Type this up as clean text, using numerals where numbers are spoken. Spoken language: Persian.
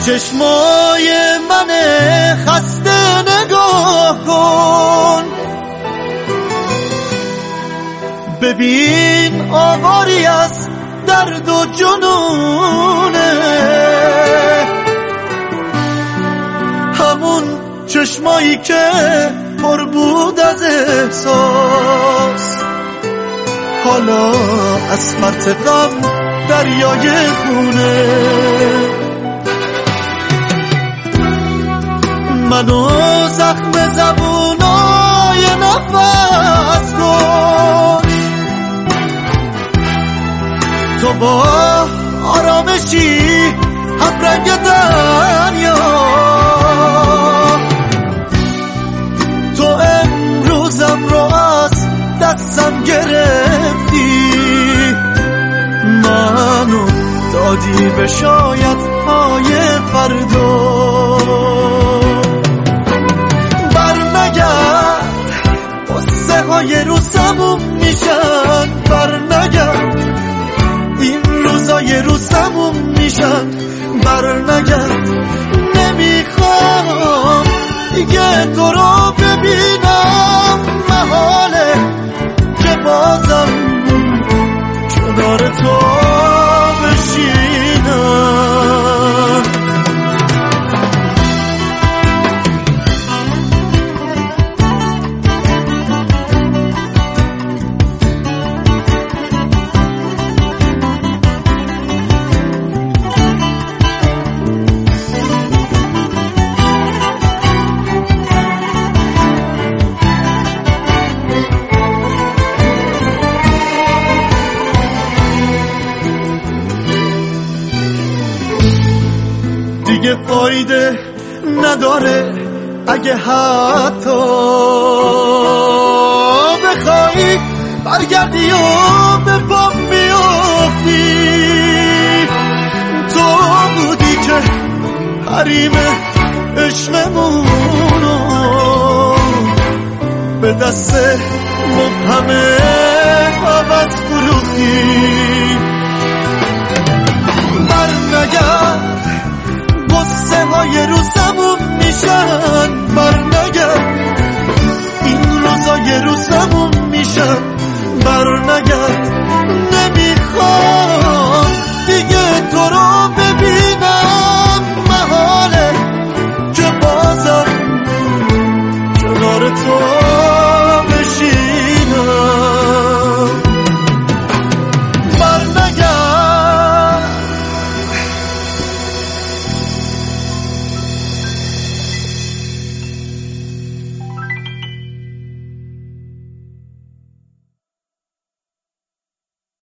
چشمای من خسته نگاه کن، ببین آواری از درد و جنونه، همون چشمایی که پر بود از احساس، حالا از خط غم دریای خونه. منو زخم زبونای نفس کن، تو با آرامشی هم رنگ دریا، تو امروزم رو از دستم گرفتی، منو دادی به شاید های فردا. قصه های روز تموم میشن، برنگرد این روزای روز تموم میشن، برنگرد نمیخوام دیگه تو رو ببینم، محاله که بازم کنار تو بشینم. دیگه فایده نداره اگه حتی بخوای برگردی و به پام بیافتی، تو بودی که حریم عشقمونو به دست مبهم عوض فروختی. برنگرد قصه های روز تموم میشن، برنگرد این روزای روز تموم میشن، برنگرد